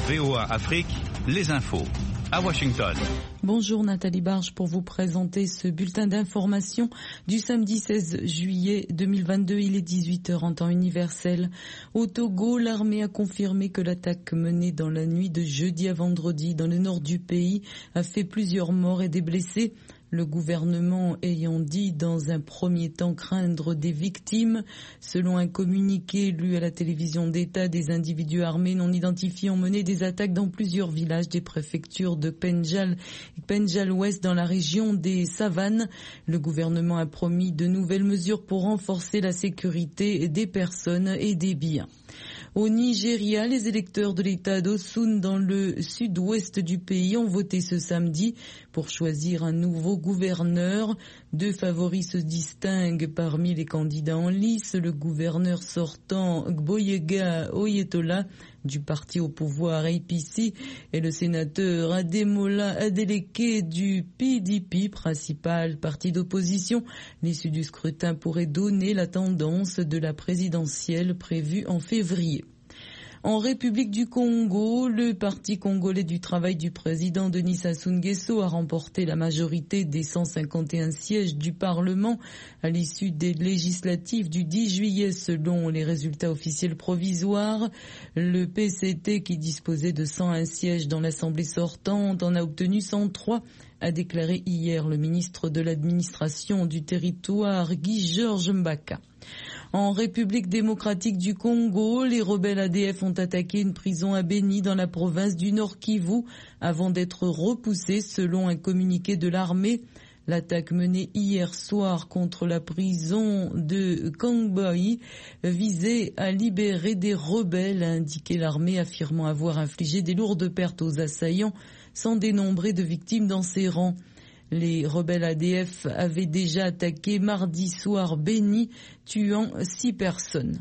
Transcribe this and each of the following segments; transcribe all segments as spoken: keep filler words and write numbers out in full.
V O A Afrique, les infos. À Washington. Bonjour Nathalie Barge pour vous présenter ce bulletin d'information du samedi seize juillet deux mille vingt-deux. Il est dix-huit heures en temps universel. Au Togo, l'armée a confirmé que l'attaque menée dans la nuit de jeudi à vendredi dans le nord du pays a fait plusieurs morts et des blessés. Le gouvernement ayant dit dans un premier temps craindre des victimes. Selon un communiqué lu à la télévision d'État, des individus armés non identifiés ont mené des attaques dans plusieurs villages des préfectures de Penjal et Penjal-Ouest dans la région des Savanes. Le gouvernement a promis de nouvelles mesures pour renforcer la sécurité des personnes et des biens. Au Nigeria, les électeurs de l'État d'Osun dans le sud-ouest du pays ont voté ce samedi pour choisir un nouveau gouverneur. Deux favoris se distinguent parmi les candidats en lice. Le gouverneur sortant Gboyega Oyetola du parti au pouvoir A P C et le sénateur Ademola Adeleke du P D P, principal parti d'opposition. L'issue du scrutin pourrait donner la tendance de la présidentielle prévue en février. En République du Congo, le Parti congolais du travail du président Denis Sassou Nguesso a remporté la majorité des cent cinquante et un sièges du Parlement à l'issue des législatives du dix juillet selon les résultats officiels provisoires. Le P C T, qui disposait de cent un sièges dans l'Assemblée sortante, en a obtenu cent trois, a déclaré hier le ministre de l'administration du territoire Guy-Georges Mbaka. En République démocratique du Congo, les rebelles A D F ont attaqué une prison à Beni dans la province du Nord Kivu avant d'être repoussés selon un communiqué de l'armée. L'attaque menée hier soir contre la prison de Kangboy visait à libérer des rebelles, a indiqué l'armée, affirmant avoir infligé des lourdes pertes aux assaillants sans dénombrer de victimes dans ses rangs. Les rebelles A D F avaient déjà attaqué mardi soir Beni, tuant six personnes.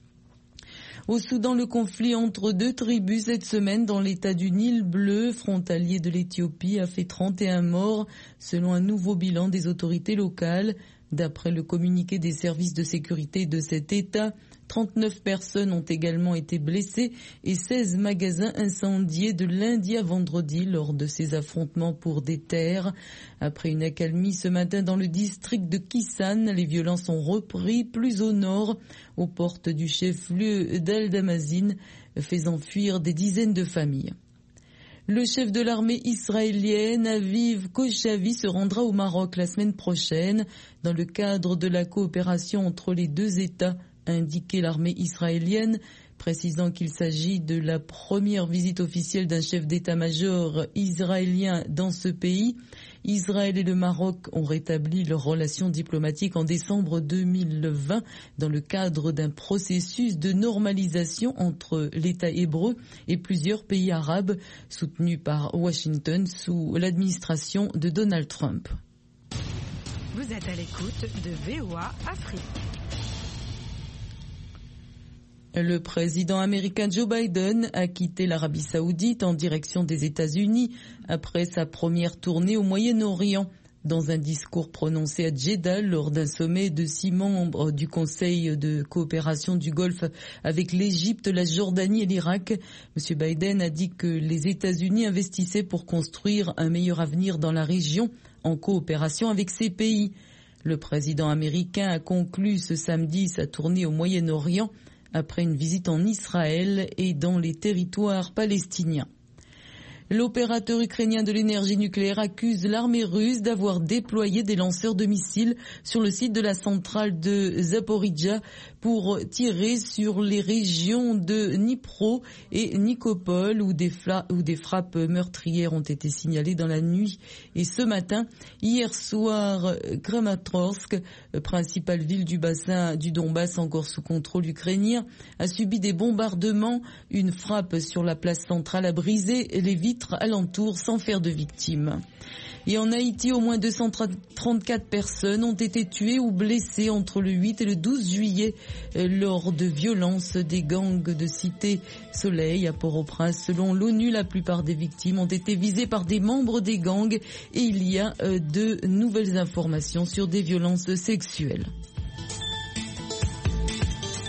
Au Soudan, le conflit entre deux tribus cette semaine dans l'état du Nil bleu, frontalier de l'Éthiopie, a fait trente et un morts, selon un nouveau bilan des autorités locales. D'après le communiqué des services de sécurité de cet État, trente-neuf personnes ont également été blessées et seize magasins incendiés de lundi à vendredi lors de ces affrontements pour des terres. Après une accalmie ce matin dans le district de Kissan, les violences ont repris plus au nord, aux portes du chef-lieu d'Al-Damazine, faisant fuir des dizaines de familles. Le chef de l'armée israélienne, Aviv Kochavi, se rendra au Maroc la semaine prochaine dans le cadre de la coopération entre les deux États, a indiqué l'armée israélienne, précisant qu'il s'agit de la première visite officielle d'un chef d'état-major israélien dans ce pays. Israël et le Maroc ont rétabli leurs relations diplomatiques en décembre deux mille vingt dans le cadre d'un processus de normalisation entre l'État hébreu et plusieurs pays arabes soutenus par Washington sous l'administration de Donald Trump. Vous êtes à l'écoute de V O A Afrique. Le président américain Joe Biden a quitté l'Arabie Saoudite en direction des États-Unis après sa première tournée au Moyen-Orient. Dans un discours prononcé à Jeddah lors d'un sommet de six membres du Conseil de coopération du Golfe avec l'Égypte, la Jordanie et l'Irak, M. Biden a dit que les États-Unis investissaient pour construire un meilleur avenir dans la région en coopération avec ces pays. Le président américain a conclu ce samedi sa tournée au Moyen-Orient après une visite en Israël et dans les territoires palestiniens. L'opérateur ukrainien de l'énergie nucléaire accuse l'armée russe d'avoir déployé des lanceurs de missiles sur le site de la centrale de Zaporijia pour tirer sur les régions de Dnipro et Nikopol où des, fla- où des frappes meurtrières ont été signalées dans la nuit. Et ce matin, hier soir, Kramatorsk, principale ville du bassin du Donbass encore sous contrôle ukrainien, a subi des bombardements. Une frappe sur la place centrale a brisé les vitres alentour sans faire de victimes. Et en Haïti, au moins deux cent trente-quatre personnes ont été tuées ou blessées entre le huit et le douze juillet lors de violences des gangs de Cité Soleil à Port-au-Prince. Selon l'ONU, la plupart des victimes ont été visées par des membres des gangs et il y a de nouvelles informations sur des violences sexuelles.